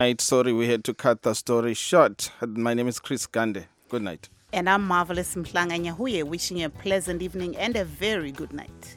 Sorry, we had to cut the story short. My name is Chris Gande. Good night. And I'm Marvelous Mhlanga Nyahuye, wishing you a pleasant evening and a very good night.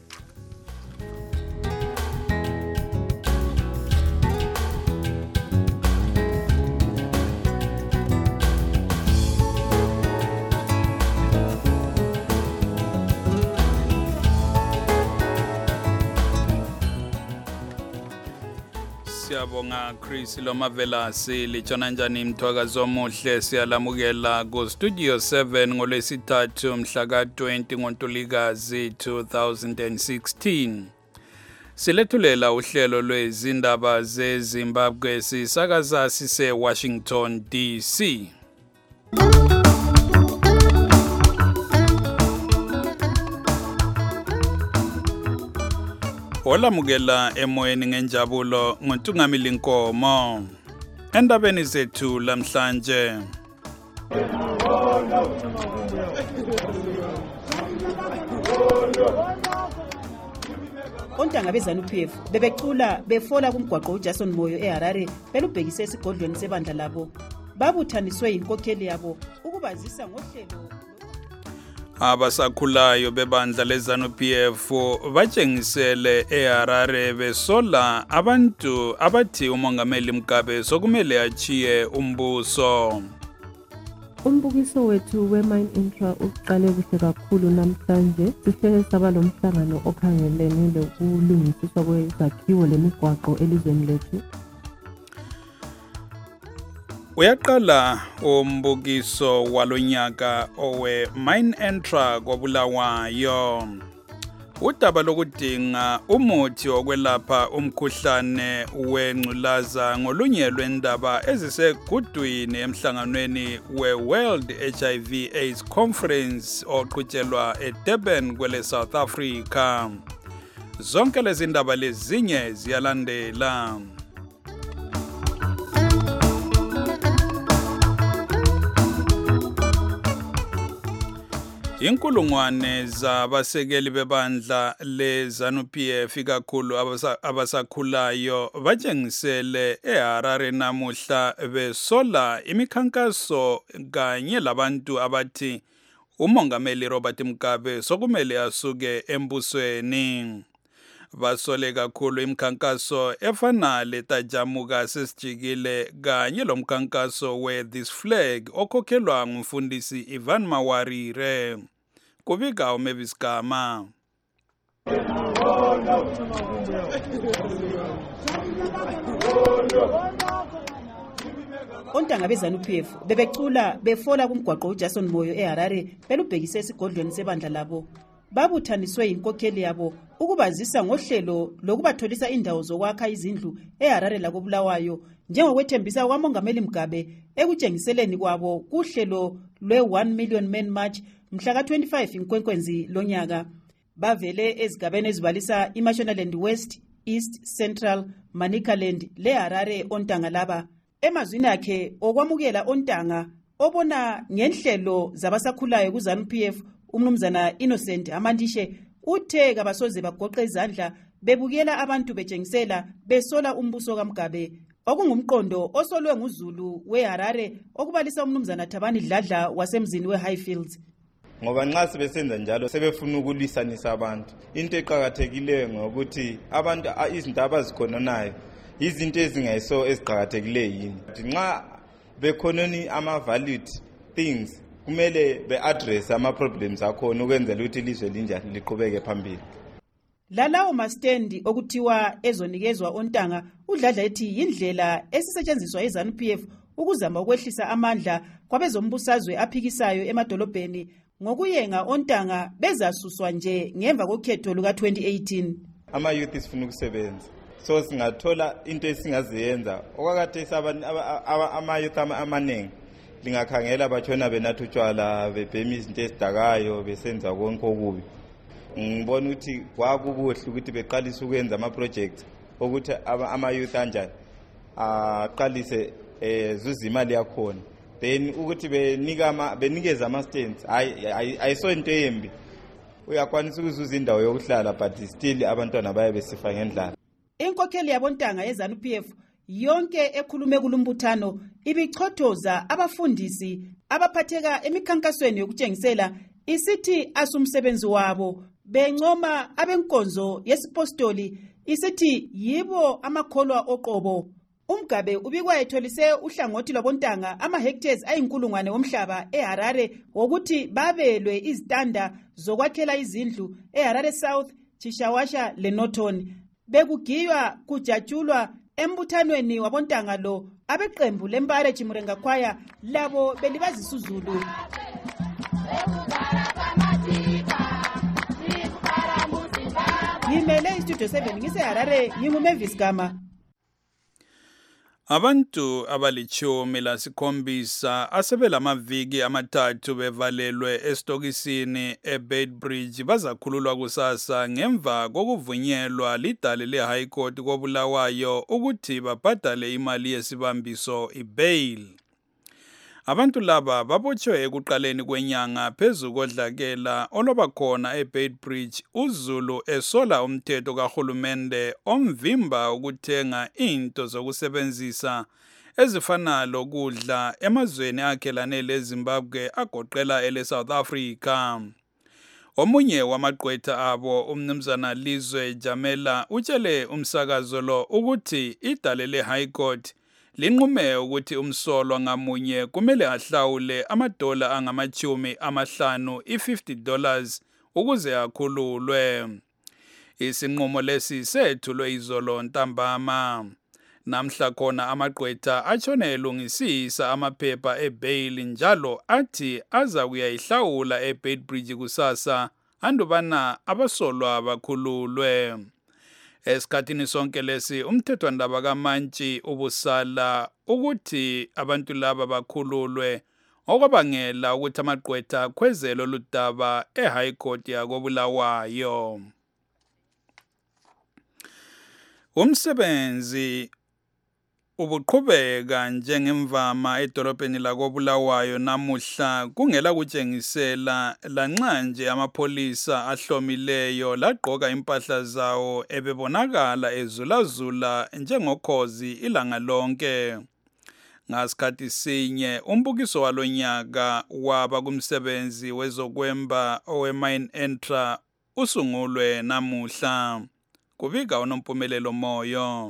Siyabonga Chris Lomavelasi lichona njani mthwakazi omuhle siyalamukela ku Studio 7 ngolwesithathu mhla ka-20 ngoNtulikazi 2016. Silethulela uhlelo lwezindaba zeZimbabwe sisakaza sise Washington DC. Olamukela emoyeni ngenjabulo ngoNtungamili Nkomo. Endabeni zethu lamhlanje. Ontanga beZANU-PF bebecula befola kumgwaqo uJason Moyo eHarare belubhekise esigodlweni sebandla labo. Babuthaniswe inkokheli yabo ukubazisa ngohlelo Abasakhulayo bebandla leZANU-PF batshengisele eHarare besola abantu abathi umongameli Mugabe sokumele achiye umbuso. Umbukiso wethu we-Mine Intra uqale kuhle kakhulu namhlanje. Sihlele saba lomhlangano okhangelene lokulungisiswa kwezakhiwo lemigwaqo elizweni lethu. Uyaqala umbukiso walonyaka owe Mine Intra koBulawayo. Udaba lokudinga umuthi okwelapha umkhuhlane wengculaza ngolunye lwendaba ezisegudwini emhlanganweni we-World HIV/AIDS Conference oqhutshelwa eDurban kwele South Africa. Zonke lezi ndaba lezinye ziyalandela. Inkulungwane zabasekeli bebandla leZANU-PF ikakhulu abasakhulayo batshengisele eHarare namuhla besola imikhankaso kanye labantu abathi umongameli Robert Mugabe sokumele asuke embusweni. Basole kakhulu imikhankaso efana letajamuka sesijikile kanye lomkhankaso we-This Flag okhokhelwa ngumfundisi Ivan Mawarire. Kubika uMavis Gama. Ontanga beZANU-PF bebecula befola kumgwaqo uJason Moyo eHarare belubhekise esigodlweni sebandla labo. Babuthaniswe inkokheli yabo ukubazisa ngohlelo lokubatholisa indawo zokwakha izindlu eHarare lakoBulawayo njengokwethembisa kwamongameli Mugabe ekutshengiseleni kwabo kuhlelo lwe-1 Million Man March mhla ka-25 iNkwenkwezi lonyaka. Bavele ezigabeni ezibalisa iMashonaland West, East, Central, Manicaland leHarare ontanga laba. Emazwini akhe okwamukela ontanga obona ngenhlelo zabasakhulayo kuZANU-PF umnumzana Innocent Amandishe uthe kabasoze bagoqe izandla bebukela abantu betshengisela besola umbuso kaMugabe okungumqondo osolwe nguZulu weHarare okubalisa umnumzana Thabani Dladla wasemzini weHighfields. Ngoba nxa sebesenza njalo sebefuna ukulwisanisa abantu. Into eqhakathekileyo ngokuthi abantu izinto abazikhonanayo izinto ezingayiso eziqhakathekileyo yini. Nxa bekhononi ama-valued things kumele be-address ama-problems akhona ukwenzela ukuthi ilizwe linjani liqhubeke phambili. Lalawo mastendi okuthiwa ezonikezwa ontanga uDladla ethi yindlela esisetshenziswa eZANU-PF ukuzama ukwehlisa amandla kwabezombusazwe aphikisayo emadolobheni ngokuyenga ontanga bezasuswa nje ngemva kokhetho luka-2018. Ama-youth sifuna ukusebenza. So singathola into esingaziyenza okwakade ama-youth amaningi lingakhangela batshona benatha utshwala bebhema izinto ezidakayo besenza konke okubi. Ngibona ukuthi kwakukuhle ukuthi beqalise ukwenza ama-project ukuthi ama-youth anjani aqalise zuza imali yakhona. Then ukuthi benikeza ama-stands ayiso into embi. Uyakwanisa ukuzuza indawo yokuhlala but still abantwana baye besifa ngendlala. Inkokheli yabontanga yeZANU-PF yonke ekhulume kulumbuthano ibichothoza abafundisi abaphatheka emikhankasweni yokutshengisela isithi asumsebenzi wabo, bencoma abenkonzo yesipostoli isithi yibo amakholwa oqobo. Umgabe ubikwa etholise uhlangothi lwabontanga ama-hectares ayinkulungwane womhlaba eHarare wokuthi babelwe izitanda zokwakhela izindlu eHarare South, Chishawasha leNorton. Bekugiywa kujatshulwa embuthanweni wabontanga lo abeqembu lempare Chimurenga Choir labo belibazisa uZulu. Ngimele iStudio 7 ngiseHarare, nginguMavis Gama. Abantu abalichumi lasikhombisa asebelamaviki amathathu bevalelwe estokisini eBeitbridge bazakhululwa kusasa ngemva kokuvunyelwa lidale leHigh Court koBulawayo ukuthi babhadale imali yesibambiso ibail. Abantu laba babotshwe ekuqaleni kwenyanga phezu kodlakela olwabakhona eBeitbridge uZulu esola umthetho kahulumende omvimba ukuthenga into zokusebenzisa ezifana lokudla emazweni akhelane leZimbabwe agoqela eleSouth Africa. Omunye wamagqwetha abo umnumzana Lizwe Jamela utshele umsakazo lo ukuthi idale leHigh Court linqume ukuthi umsolwa ngamunye kumele ahlawule amadola angama-50 $50 ukuze akhululwe. Isinqumo lesi sethulwe izolo ntambama. Namhla khona amagqwetha atshone elungisisa amaphepha ebail njalo athi aza kuyayihlawula eBeitbridge kusasa andubana abasolwa bakhululwe. Esikhathini sonke lesi umthethwandaba kaMantshi ubusala ukuthi abantu laba bakhululwe okwabangela ukuthi amagqwetha akhwezele oludaba eHigh Court yakoBulawayo. Umsebenzi ubuqhubeka njengemvama edolobheni lakoBulawayo namuhla kungela kutshengisela lanxa nje amapholisa ahlomileyo lagqoka impahla zawo ebebonakala ezulazula njengokhozi ilanga lonke. Ngasikhathi sinye umbukiso walonyaka waba kumsebenzi wezokwemba oweMine Entra usungulwe namuhla. Kubika uNompumelelo Moyo.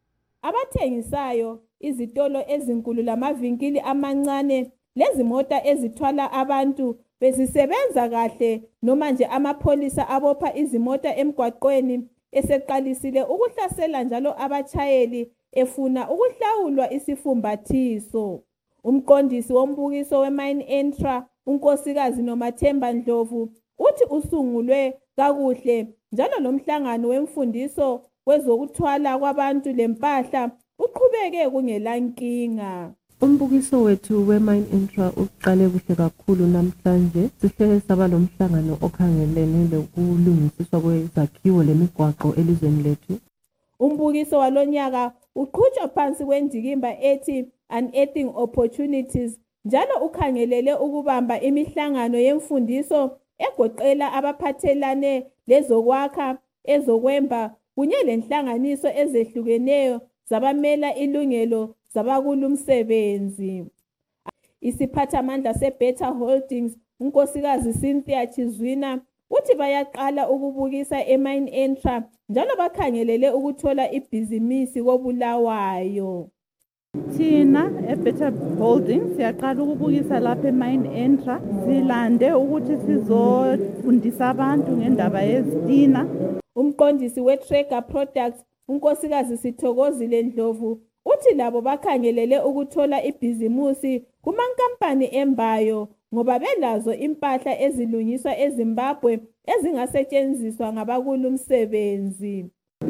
Abathengisayo, izitolo ezinkulu lamavinkili amancane lezimota ezithwala abantu bezisebenza kahle noma nje amapholisa abopha izimota emgwaqweni eseqalisile ukuhlasela njalo abatshayeli efuna ukuhlawulwa isifumbathiso. Umqondisi wombukiso weMine Entra unkosikazi Nomathemba Ndlovu uthi usungulwe kakuhle njalo lomhlangano wemfundiso wezokuthwala kwabantu lempahla uqhubeke kungelankinga. Umbukiso wethu weMine Entra uqale kuhle kakhulu namhlanje. Sihlele saba lomhlangano okhangelene lokulungisiswa kwezakhiwo lemigwaqo elizweni lethu. Umbukiso walonyaka uqhutshwa phansi kwendikimba ethi Unearthing Opportunities njalo ukhangelele ukubamba imihlangano yemfundiso egoqela abaphathelane lezokwakha, ezokwemba kunye lenhlanganiso ezehlukeneyo zabamela ilungelo zabakulumsebenzi. Isiphathamandla seBetter Holdings unkosikazi Cynthia Chizwina uthi bayaqala ukubukisa eMine Entra njalo bakhangelele ukuthola ibhizinisi koBulawayo. Thina eBetter Holdings siyaqala ukubukisa lapha eMine Entra, silande ukuthi sizofundisa abantu ngendaba yezitina. Umqondisi weTrega Products unkosikazi Sithokozile Ndlovu uthi labo bakhangelele ukuthola ibhizimusi kumankampani embayo ngoba belazo impahla ezilungiswa eZimbabwe ezingasetshenziswa ngabakulumsebenzi.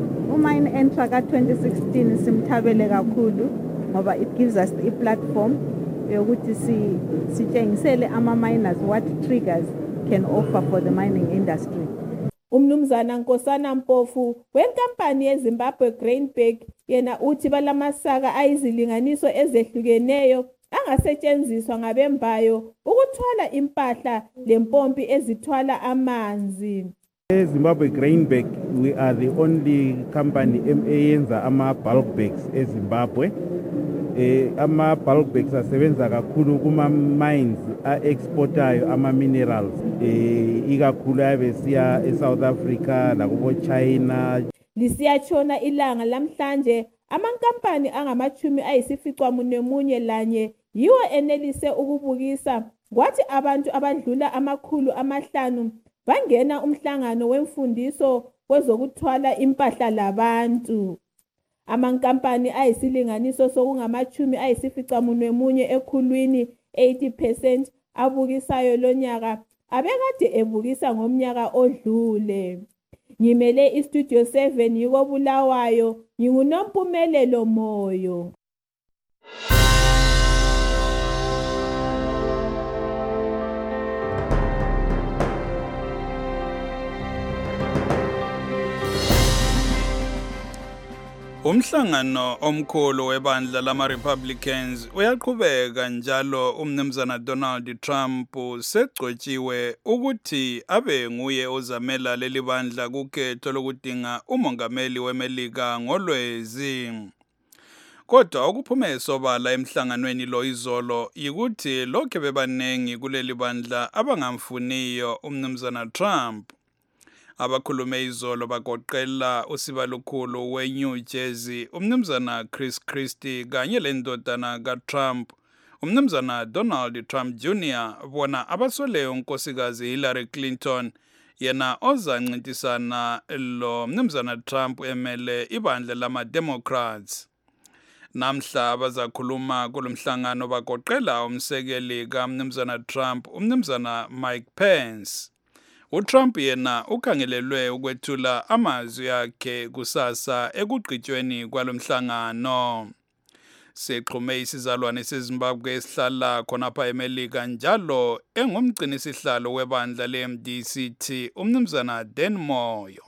uMine Entra ka-2016 simthabele kakhulu ngoba it gives us a platform yokuthi sitshengisele ama-miners what triggers can offer for the mining industry. Umnumzana Nkosana Mpofu wenkampani yeZimbabwe Grainberg yena uthi balamasaka ayizilinganiso ezehlukeneyo angasetshenziswa ngabembayo ukuthwala impahla lempompi ezithwala amanzi. Zimbabwe Grainberg, we are the only company eyenza ama-bulk bags eZimbabwe. Ama-bulk bags asebenza kakhulu kuma-mines a-exportayo ama-minerals. Ikakhulu ayabe siya eSouth Africa lakubo-China. Lisiyatshona ilanga lamhlanje amankampani angama-41 lanye yiwo enelise ukubukisa kwathi abantu abadlula 500 bangena umhlangano wemfundiso wezokuthwala impahla labantu. Amankampani ayisilinganiso sokungama-41 ekhulwini 80% abukisayo lonyaka abekade ebukisa ngomnyaka odlule. Ngimele iStudio 7 yiko Bulawayo, nginguNompumelelo Moyo. Umhlangano omkhulu webandla lama-Republicans uyaqhubeka njalo umnumzana Donald Trump segcotshiwe ukuthi abe nguye ozamela leli bandla kukhetho lokudinga umongameli weMelika ngoLwezi. Kodwa okuphume sobala emhlanganweni lo izolo yikuthi lokho bebanengi kuleli bandla abangamfuniyo umnumzana Trump. Abakhulume izolo bagoqela usibalukhulu weNew Jersey umnumzana Chris Christie kanye lendodana kaTrump umnumzana Donald Trump Jr. bona abasole unkosikazi Hillary Clinton yena ozancintisana lo mnumzana Trump emele ibandla lama-Democrats. Namhla bazakhuluma kulomhlangano bagoqela umsekeli kaMnumzana Trump umnumzana Mike Pence. uTrump yena ukhangelelwe ukwethula amazwi akhe kusasa ekugqitshweni kwalomhlangano. Sexhume isizalwane seZimbabwe esihlala khonapha eMelika njalo engumgcinisihlalo webandla leMDCT umnumzana Dan Moyo.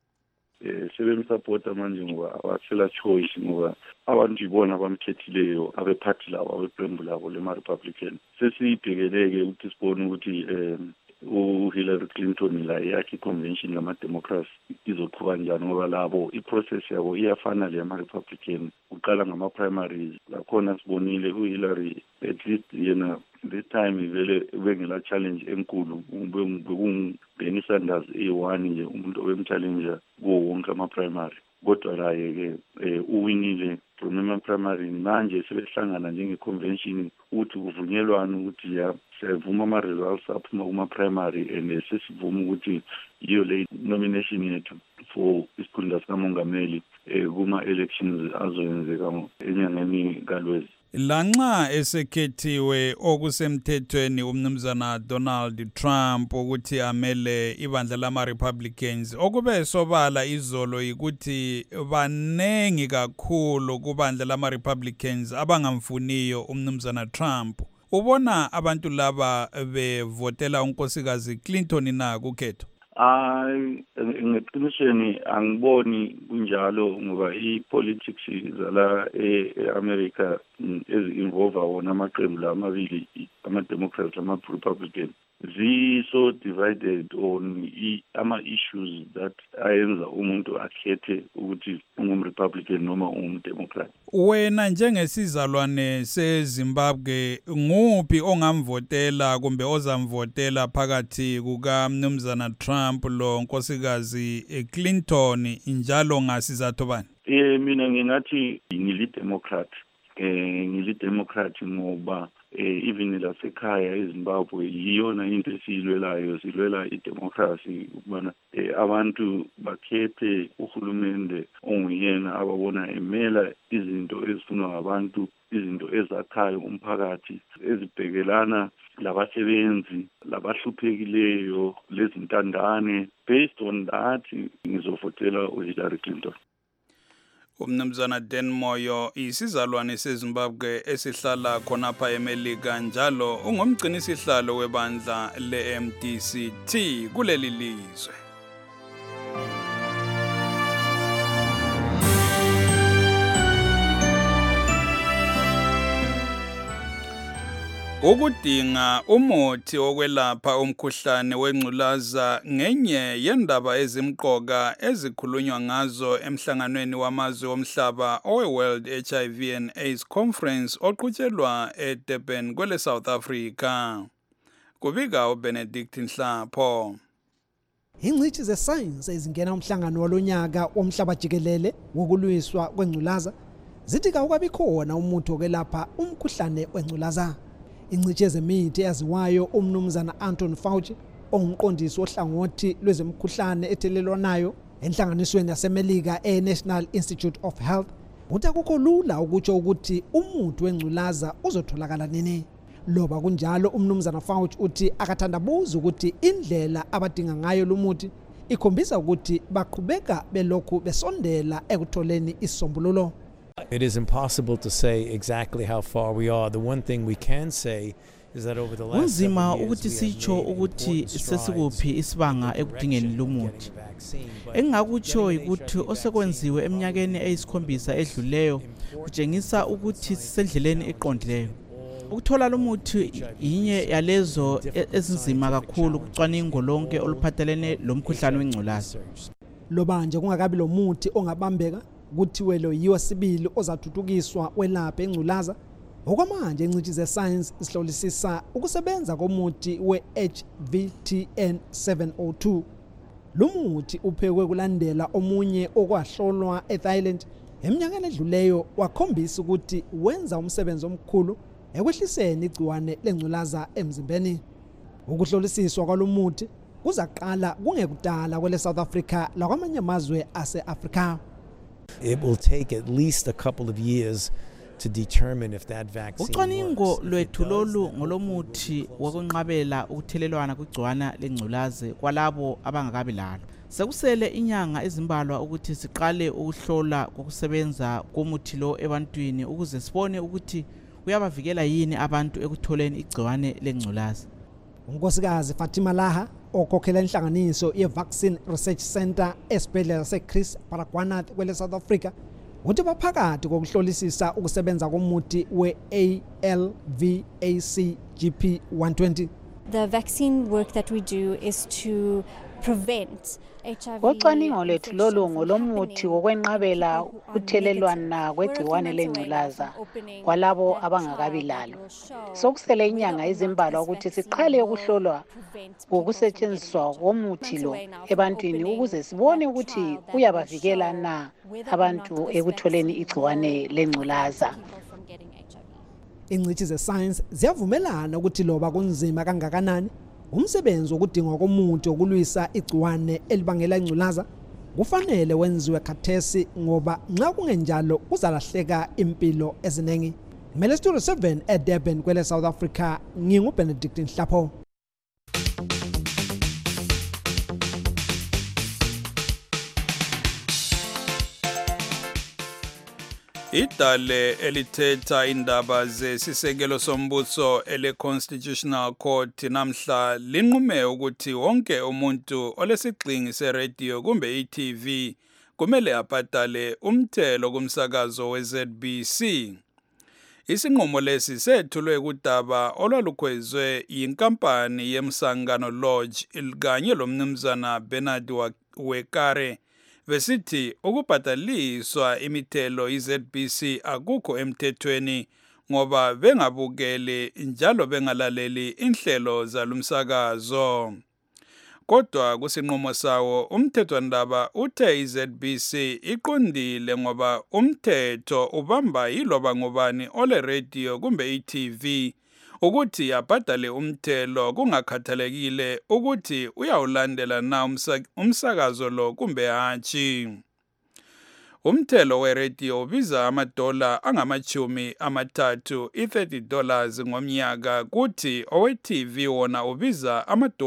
Sebemsupport manje ngoba awasela choice ngoba abantu ibona bamkhethileyo abephathi labo abeqembu labo lema-Republican. Sesibhekeleke ukuthi sibone ukuthi uHillary Clinton la yakhe convention lama-Democrats izoqhuba njani ngoba labo iprocess yabo iyafana leyama-Republican. Uqala ngama-primaries lakhona sibonile uHillary at least yena this time vele ubengela challenge enkulu bekungu-Bernie Sanders A1 nje umuntu obemchallenja kuwo wonke ama-primary. Kodwa laye-ke uwinile from ama-primary manje sebehlangana njenge-convention ukuthi kuvunyelwana ukuthi siyavuma ama-results aphuma kuma-primary and sesivuma ukuthi yiyo le nomination yethu for isikhundla sikamongameli kuma-elections azoyenzeka enyangeni kaLwezi. Lanxa esekhethiwe okusemthethweni umnumzana Donald Trump ukuthi amele ibandla lama-Republicans okube sobala izolo ukuthi banengi kakhulu kubandla lama-Republicans abangamfuniyo umnumzana Trump. Ubona abantu laba bevotela unkosikazi Clinton na kukhetho? Ngeqinisweni angiboni kunjalo ngoba i-politics zala e-America ezi-involve wona amaqembu la amabili ama-Democrats ama-Republican zi-so divided on ama-issues that ayenza umuntu akhethe ukuthi ungumRepublican noma ungumDemocrat. Wena njengesizalwane seZimbabwe nguphi ongamvotela kumbe ozamvotela phakathi kukaMnumzana Trump lo nkosikazi Clinton njalo ngasizathu bani? Mina ngingathi ngili-Democrat. Ngili-Democrat ngoba even lasekhaya eZimbabwe yiyona into esiyilwelayo, silwela idemocracy ukubana abantu bakhethe uhulumende onguyena ababona emela izinto ezifunwa ngabantu, izinto ezakhayo umphakathi, ezibhekelana labasebenzi, labahluphekileyo, lezintandane. Based on that ngizovotela uHillary Clinton. Umnumzana Dan Moyo isizalwane seZimbabwe esihlala khonapha eMelika njalo ungumgcinisihlalo webandla leMDCT kuleli lizwe. Ukudinga umuthi wokwelapha umkhuhlane wengculaza ngenye yendaba ezimqoka ezikhulunywa ngazo emhlanganweni wamazwe omhlaba owe-World HIV and AIDS Conference oqhutshelwa eDurban kwele South Africa. Kubika uBenedict Nhlapho. Ingcitshi zesayensi ezingena umhlangano walonyaka womhlaba jikelele wokulwiswa kwengculaza zithi awukabi khona umuthi wokwelapha umkhuhlane wengculaza. Ingcitshi yezemithi eyaziwayo umnumzana Anthony Fauci ongumqondisi ohlangothi lwezemkhuhlane ethelelwanayo enhlanganisweni yaseMelika eNational Institute of Health uthi akukho lula ukutsho ukuthi umuthi wengculaza uzotholakala nini. Loba kunjalo umnumzana Fauci uthi akathandabuza ukuthi indlela abadinga ngayo lumuthi ikhombisa ukuthi baqhubeka belokhu besondela ekutholeni isombululo. It is impossible to say exactly how far we are. The one thing we can say is that over the last kunzima ukuthi sitsho ukuthi sesikuphi isibanga ekudingeni lumuthi. Engakutsho ukuthi osekwenziwe eminyakeni eyisikhombisa edluleyo kutshengisa ukuthi sisendleleni eqondileyo. Ukuthola lumuthi inye yalezo ezinzima kakhulu kucwaningo lonke oluphathelene lomkhuhlane wengculaza. Loba nje kungakabi lomuthi ongabambeka kuthiwe lo yiwo sibili ozathuthukiswa welapha engculaza. Okwamanje ingcitshi zesayensi isihlolisisa ukusebenza komuthi we-HVTN 702. Lumuthi uphekwe kulandela omunye okwahlolwa eThailand eminyakeni edluleyo wakhombisa ukuthi wenza umsebenzi omkhulu ekwehliseni igciwane lengculaza emzimbeni. Ukuhlolisiswa kwalomuthi kuzaqala kungekudala kwele South Africa lakwamanye amazwe ase-Afrika. It will take at least a couple of years to determine if that vaccine ucwaningo lwethu lolu ngolomuthi wokwenqabela ukuthelelwana kwigciwana lengculaza kwalabo abangakabi lalo. Sekusele inyanga ezimbalwa ukuthi siqale ukuhlola kokusebenza komuthi lo ebantwini ukuze sibone ukuthi uyabavikela yini abantu ekutholeni igciwane lengculaza. Unkosikazi Fatima Laha okhokhela inhlanganiso ye-Vaccine Research Center esibhedlela se-Chris Baragwanath kwele South Africa uthi baphakathi kokuhlolisisa ukusebenza komuthi we-ALVAC GP 120. The vaccine work that we do is to prevent HIV. Ucwaningo lwethu lolu ngolomuthi wokwenqabela ukuthelelwana kwegciwane lengculaza kwalabo abangakabi lalo. Sokusele inyanga ezimbalwa ukuthi siqale ukuhlolwa ukusetshenziswa komuthi lo ebantwini ukuze sibone ukuthi uyabavikela na abantu ekutholeni igciwane lengculaza. Ingcitshi zesayensi ziyavumelana ukuthi loba kunzima kangakanani umsebenzi wokudingwa komuthi wokulwisa igciwane elibangela ingculaza kufanele wenziwe khathesi ngoba nxa kungenjalo kuzalahleka impilo eziningi. Mele Studio 7 eDurban kwele South Africa nginguBenedict Nhlapho. Idale elithetha indaba zesisekelo sombuso ele-Constitutional Court namhla linqume ukuthi wonke umuntu olesigxingi seradio kumbe iTV kumele abhadale umthelo kumsakazo weZBC. Isinqumo lesi sethulwe kudaba olwalukhwezwe yinkampani yeMsangano Lodge kanye lomnumzana Bernard Wekare besithi ukubhadaliswa imithelo iZBC akukho emthethweni ngoba bengabukeli njalo bengalaleli inhlelo zalumsakazo. Kodwa kusinqumo sawo umthethwandaba uthe iZBC iqondile ngoba umthetho ubamba yiloba ngubani ole radio kumbe iTV ukuthi abhadale umthelo kungakhathalekile ukuthi uyawulandela na umsakazo lo kumbe hatshi. Umthelo weradio ubiza $30 $30 ngomnyaka kuthi owe-TV wona ubiza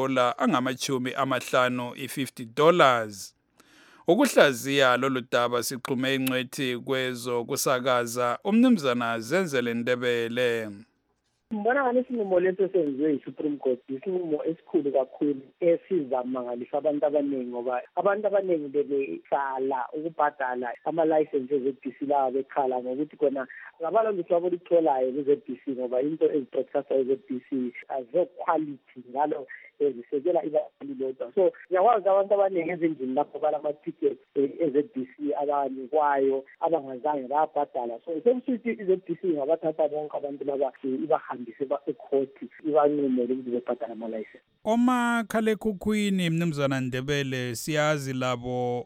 $50 $50. Ukuhlaziya lolu daba sixhume ingcwethi kwezo kusakaza umnumzana Zenzele Ndebele. Mbona ngani isinqumo leso senziwe yi-Supreme Court isinqumo esikhulu kakhulu esizamangalisa abantu abaningi ngoba abantu abaningi bebesala ukubhadala ama-license e-ZBC lawa bekhala ngokuthi khona ngabala lutho abolitholayo kwi-ZBC ngoba into ezibroadcasta e-ZBC azo-quality ngalo zisekela ibali lodwa. So ngiyakwazi abantu abaningi ezindlini lapho balama-tickets e-ZBC abanikwayo abangazange bayabhadala. So sekusithi i-ZBC ngabathatha bonke abantu laba ibahambise ekhoti ibanqumele ukuthi bebhadala ama-license. Omakhalekhukhwini Mnumzana Ndebele siyazi labo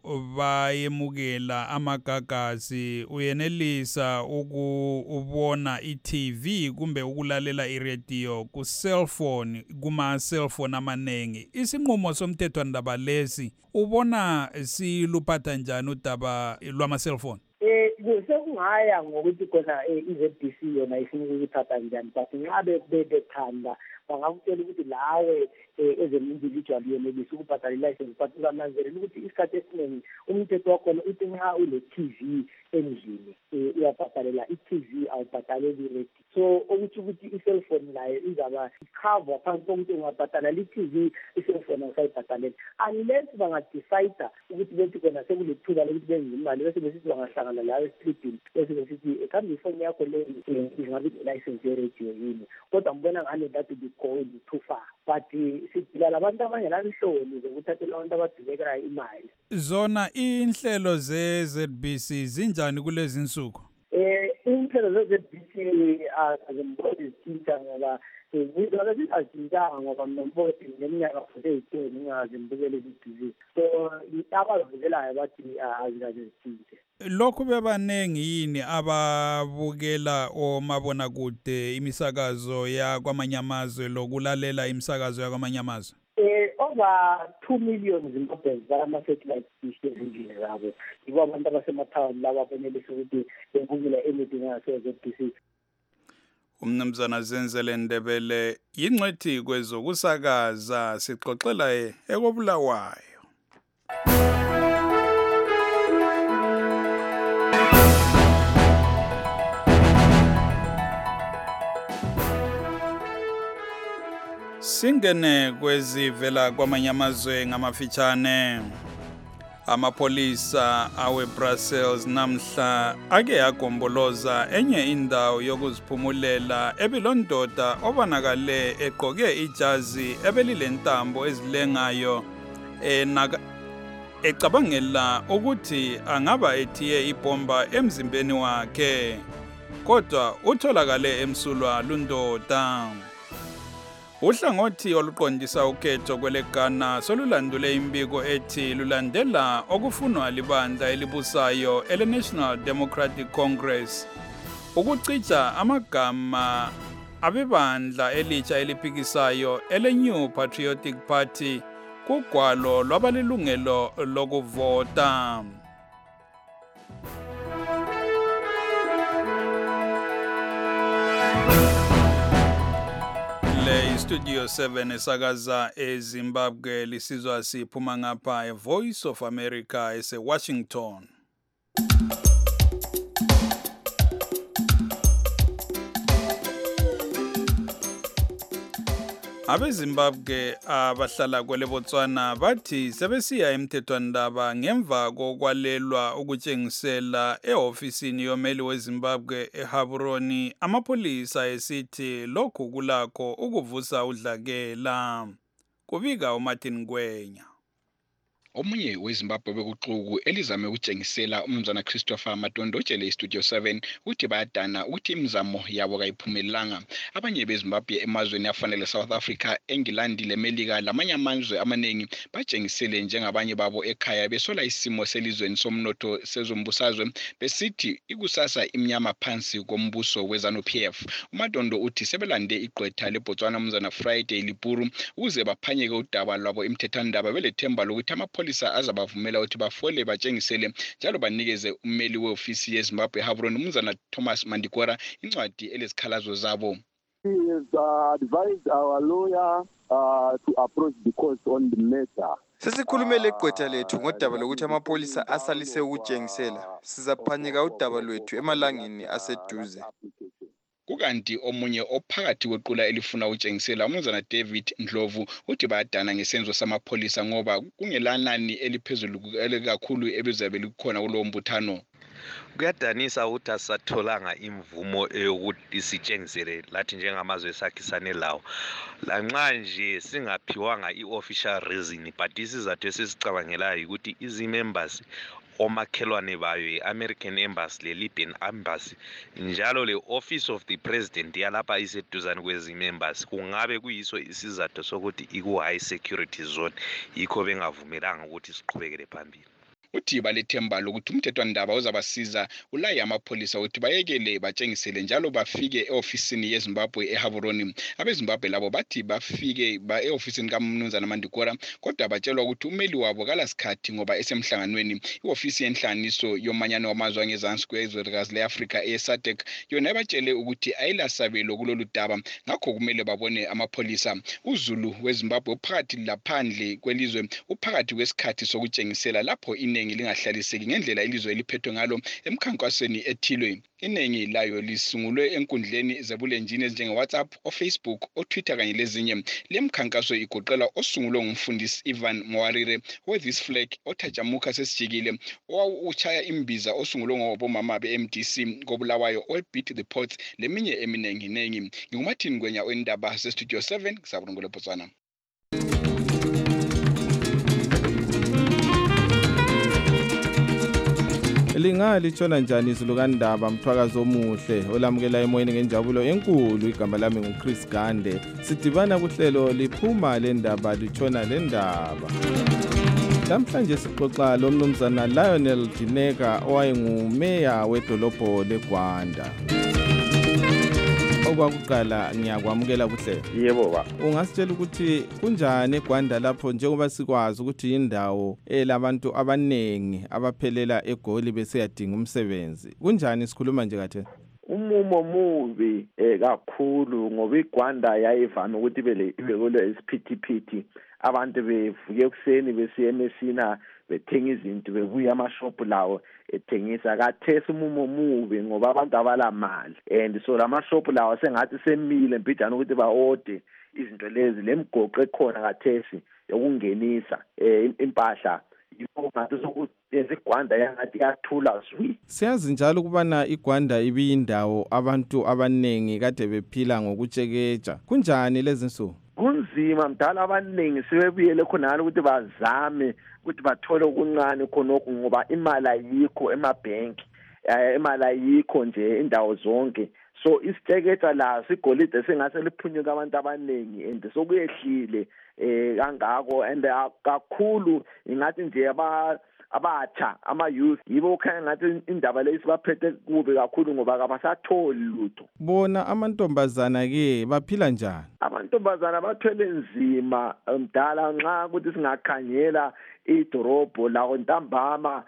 bayemukela amagagasi uyenelisa ukubona i-TV kumbe ukulalela i-radio ku cellphone kuma cellphone amanengi. Isinqumo somthethwandaba lesi ubona siluphatha njani udaba lwama cellphone? Sekungaya ngokuthi khona i-ZBC yona ifuna ukuthatha njani but nxa bethanda bangakutshela ukuthi lawe as an individual uyenelisa ukubhadala i-license but uzananzelela ukuthi isikhathi esiningi umthetho wakhona uthi nxa une-TV endlini uyabhadalela i-TV awubhadaleli i-radio. So okuthi ukuthi i-cellphone nayo izaba ikhava phansi kokuthi ungabhadalela i-TV i-cellphone awusayibhadaleli unless bangadecide ukuthi bethi khona sekulithuba lokuthi benze imali bese besithi bangahlangana layo esitridini bese besithi kambe ifoni yakho leyo ingabe i-license ye-radio yini. Kodwa ngibona ngani that would be going too far but sidila labantu abangelanhloni zokuthathela abantu abadubekelayo imali. Zona inhlelo ze-ZBC zinjani kulezi nsuku? Inhlelo ze-ZBC azimboni zithinta ngoba ngizona zingazintanga ngoba nomboti ngeminyaka futhi ey'teni ngingazibukela i-TV. So abazivukelayo bathi azikaze zithinte. Lokhu bebanengi yini ababukela omabonakude imisakazo yakwamanye amazwe lokulalela imisakazo yakwamanye amazwe? Over 2 million Zimbabweans balama-satellite dish ezindlini zabo. Yibo abantu abasemathawuni laba benelisa ukuthi bebukela anything yase-ZBC. Umnumzana Zenzele Ndebele yingcwethi kwezokusakaza sixoxela ekobulawayo. Singene kwezivela kwamanye amazwe ngamafitshane. Amapolisa awe Brussels namhla ake yagomboloza enye indawo yokuziphumulela ebilondoda obonakale egqoke ijazi ebelilentambo ezilengayo ecabangela ukuthi angaba ethiye ibomba emzimbeni wakhe kodwa utholakale emsulwa lundoda. Uhlangothi oluqondisa ukhetho kweleGhana solulandule imbiko ethi lulandela okufunwa libandla elibusayo ele-National Democratic Congress ukucija amagama abebandla elitsha eliphikisayo ele-New Patriotic Party kugwalo lwabalilungelo lokuvota. Studio 7 esakaza eZimbabwe lisizwa siphuma ngapha Voice of America ese-Washington. AbeZimbabwe abahlala kwele Botswana bathi sebesiya emthethwandaba ngemva kokwalelwa ukutshengisela ehofisini yomeli weZimbabwe eHaburoni amapolisa esithi lokhu kulakho ukuvusa udlakela. Kubika uMartin Gwenya. Omunye weZimbabwe bekuxuku elizame ukutshengisela umnumzana Christopher Matondo otshele iStudio 7 ukuthi bayadana ukuthi imizamo yabo kayiphumelelanga. Abanye beZimbabwe emazweni afanele South Africa, England, leMelika lamanye amazwe amanengi batshengisele njengabanye babo ekhaya besola isimo selizweni somnotho sezombusazwe besithi ikusasa imnyama phansi kombuso weZANU-PF. uMatondo uthi sebelande igqwetha leBotswana umnumzana Friday Lipuru ukuze baphanyeke udaba lwabo imthethwandaba belethemba lokuthi amapolisa azabavumela ukuthi bafole batshengisele njalo banikeze ummeli weofisi yeZimbabwe eHaburoni umnumzana Thomas Mandikora incwadi elezikhalazo zabo. He has advised our lawyer to approach the court on the matter. Sesikhulumele igqwetha lethu ngodaba lokuthi amapolisa asalise ukutshengisela. Sizaphanyeka udaba lwethu emalangeni aseduze. kukanti omunye ophakathi kwequla elifuna utshengisela umnumzana David Ndlovu uthi bayadana ngesenzo samapholisa ngoba kungelanani eliphezulu elikakhulu ebizabe likhona kulowo mbuthano. Kuyadanisa ukuthi asatholanga imvumo yokuthi sitshengisele lathi njengamazwe esakhisane lawo. Lanxa nje singaphiwanga i-official reason but isizathu esisicabangelayo ukuthi izi-members omakhelwane bayo i-American Embassy le-Libyan Embassy njalo le-Office of the President yalapha iseduzane kwezi-members kungabe kuyiso isizathu sokuthi iku-high security zone yikho bengavumelanga ukuthi siqhubekele phambili. Uthi balethemba lokuthi umthethwandaba uzabasiza ulaye amapholisa ukuthi bayekele batshengisele njalo bafike e-ofisini yeZimbabwe eHaburoni. AbeZimbabwe labo bathi bafike e-ofisini kaMnumzana Mandikora kodwa batshelwa ukuthi umeli wabo kalasikhathi ngoba esemhlanganweni i-ofisi yenhlaniso yomanyano wamazwe angezansi kwezwekazi le-Afrika e-SADC yona ebatshele ukuthi ayilasabelo kulolu daba ngakho kumele babone amapholisa. uZulu weZimbabwe uphakathi laphandle kwelizwe uphakathi kwesikhathi sokutshengisela lapho lingahlaliseki ngendlela ilizwe eliphethwe ngalo emkhankasweni ethilwe. Inengi layo lisungulwe enkundleni zebulenjini ezinjenge-WhatsApp, o-Facebook, o-Twitter kanye lezinye. Le mkhankaso igoqela osungulwe ngumfundisi Ivan Mwarire we-This Flag othajamuka sesijikile owawuchaya imbiza osungulwe ngobomama be-MDC kobulawayo o-Beat the Pots leminye eminenginengi. Ngingumathini Ngwenya wendaba se-Studio 7 kusabulungule Botswana. Lingalitshona njani izulu kaNdaba mthwakazi omuhle olamukela emoyeni ngenjabulo enkulu. Igama lami nguChris Gande. Sidibana kuhlelo liphuma lendaba litshona lendaba. Namhlanje sixoxa lo mnumzana Lionel Dineka owayengumeya wedolobho leGwanda. Okwakuqala ngiyakwamukela kuhle. Yebo ba. Ungasitshela ukuthi kunjani eGwanda lapho njengoba sikwazi ukuthi indawo elabantu abanengi abaphelela eGoli besiyadinga umsebenzi. Kunjani sikhuluma nje kathe? Umumo mubi kakhulu ngoba iGwanda yayivama ukuthi ibe kulo isiphithiphithi. Abantu bevuke kuseni besiya eMessina bethenga izinto bebuya amashophu lawo ethengisa. Kathesi umumo mubi ngoba abantu abalamali and so lamashophu lawo sengathi semile mbijana ukuthi baode izinto lezi lemgoqo ekhona kathesi yokungenisa impahla ngathi sokuthi iGwanda yangathi yathula zwi. Siyazi njalo ukubana iGwanda ibiyindawo abantu abanengi kade bephila ngokutshekeja. Kunjani lezi nsuku? Kunzima mdala abaningi sebebuyele khonana ukuthi bazame ukuthi bathole okuncane khonokho ngoba imali ayikho emabhenki, imali ayikho nje indawo zonke. So isitsheketsha la sigolide sengase liphunyuka abantu abaningi and sokuyehlile kangako and kakhulu ingathi nje abatsha ama-youth yibo khaya ngathi indaba lezi baphethe kube kakhulu ngoba kabasatholi lutho. Bona amantombazana-ke baphila njani? Amantombazana bathwele nzima mdala nxa ukuthi singakhanyela idorobho lawo ntambama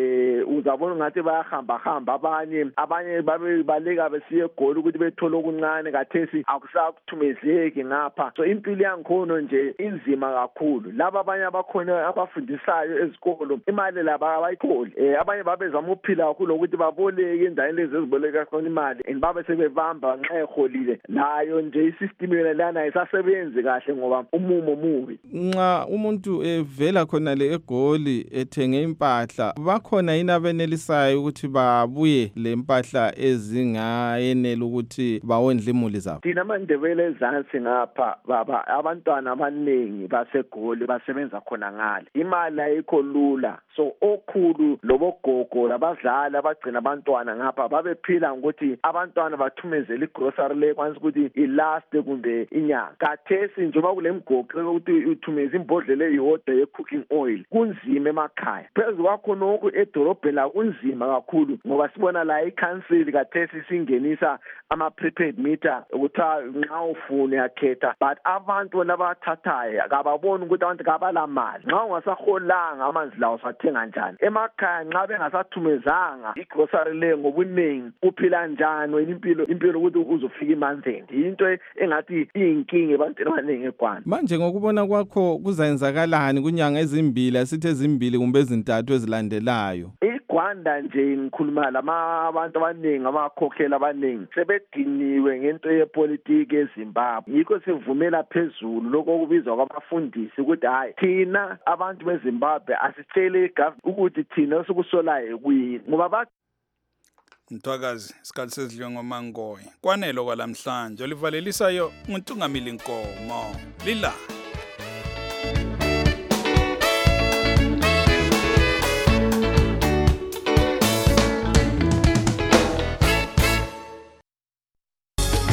uzabona ngathi bayahamba abanye baleka besiye eGoli ukuthi bethole okuncane kathesi akusakuthumezeki ngapha. So impilo yankhona nje inzima kakhulu. Laba abanye abakhona abafundisayo ezikolo imali laba abayitholi. Abanye babezama ukuphila kakhulu ukuthi baboleke endaweni lezi eziboleka khona imali and babe sebebamba nxa eholile. Nayo nje isystem lana ayisasebenzi kahle ngoba umumo mubi. Nxa umuntu evela khona eGoli ethenge impahla bakhona yini abenelisayo ukuthi babuye le mpahla ezingayenela ukuthi bawondle imuli zabo? Thina amandebele ezansi ngapha baba abantwana abaningi baseGoli basebenza khona ngale imali ayikho lula. So okhulu lobogogo labadlali abagcina abantwana ngapha babephila ngokuthi abantwana bathumezele igrocery le kwansi ukuthi ilast kumbe inyanga. Kathesi njengoba kulemgoqo ukuthi uthumeze imbodlela eyodwa ye-cooking oil kunzima emakhaya. Phezu kwakho nokho edorobheni la kunzima kakhulu ngoba sibona la i-council kathesi singenisa ama-prepaid meter ukuthi nxa ufuna yakhetha but abantu labathathayo akababoni ukuthi abantu kabalamali. Nxa ungasaholanga amanzi lawo sathenga njani? Emakhaya nxa bengasathumezanga igrocery le ngobuningi kuphila njani wena impilo ukuthi uzofika imanzeni? Into engathi iyinkinga ebantwini abaningi eGwanda. Manje ngokubona kwakho kuzayenzakalani kunyanga ezimbili ezimbili asithi ezimbili kumbe ezintathu ezilandelayo. iGwanda nje ngikhuluma abantu abaningi amakhokheli abaningi sebediniwe ngento yepolitiki eZimbabwe. Yikho sivumela phezulu lokho kubizwa kwabafundisi ukuthi hayi thina abantu beZimbabwe asicele ukuthi thina sikusolayo kuyini ngoba Mthwakazi isikhathi sesidliwe ngomangoyi kwanelo kwalamhlanje olivalelisayo uNtungamili Nkomo lila